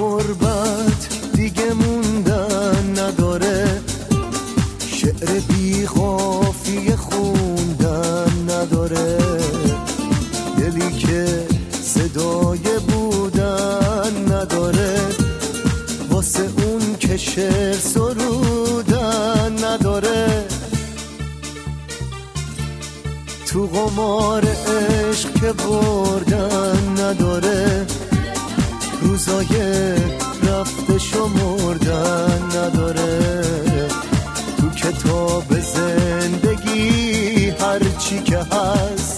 غربت دیگه موندن نداره، شعر بی قافیه خوندن نداره، دلی که صدای بودن نداره، واسه اون که شعر سرودن نداره. تو قمار عشق که بردن نداره، روزای رفته شمردن نداره، تو کتاب زندگی هرچی که هست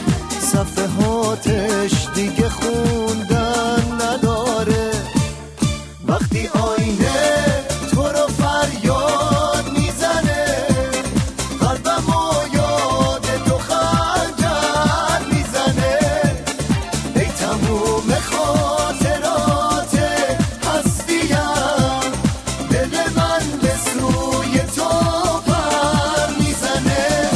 صفحاتش دیگه خوندن نداره. وقتی آینه تو رو فریاد میزنه، قلبم و یاد تو خنجر میزنه، ای تموم خاطرات هستیم، دل من به سوی تو پر میزنه.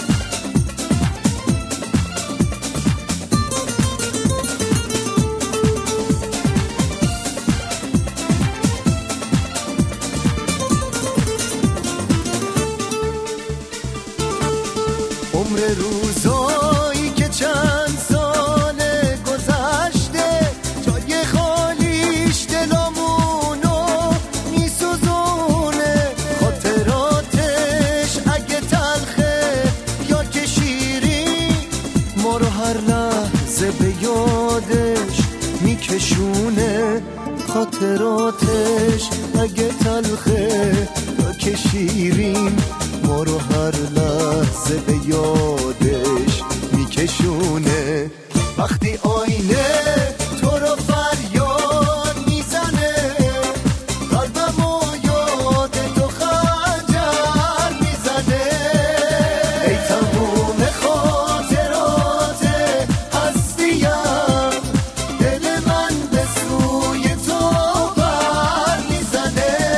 عمر روزایی که چند سال گذشته، جای خالیش دلامونو میسوزونه، خاطراتش اگه تلخه یا که شیرین، ما رو هر لحظه به یادش میکشونه، خاطراتش اگه تلخه یا که شیرین، ما رو هر لحظه به یادش میکشونه. وقتی آینه تو رو فریاد میزنه، قلبم و یاد تو خنجر میزنه، ای تموم خاطرات هستیم، دل من به سوی تو پر میزنه.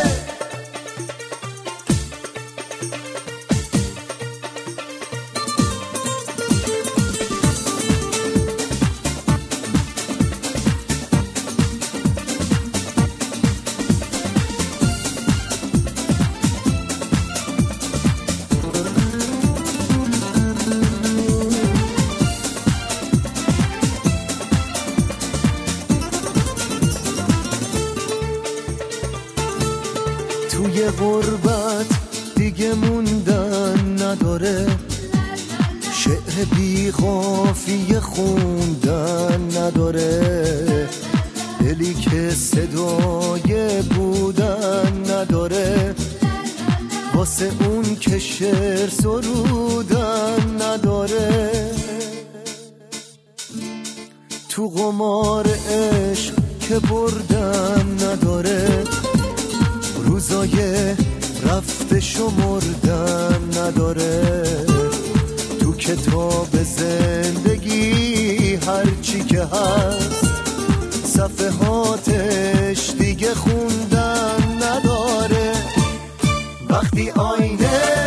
توی غربت دیگه موندن نداره، شعر بی قافیه خوندن نداره، دلی که صدای بودن نداره، واسه اون که شعر سرودن نداره. تو قمار عشق که بردن نداره، روزای رفته شمردن نداره، تو کتاب زندگی هرچی که هست صفحاتش دیگه خوندن نداره. وقتی آینه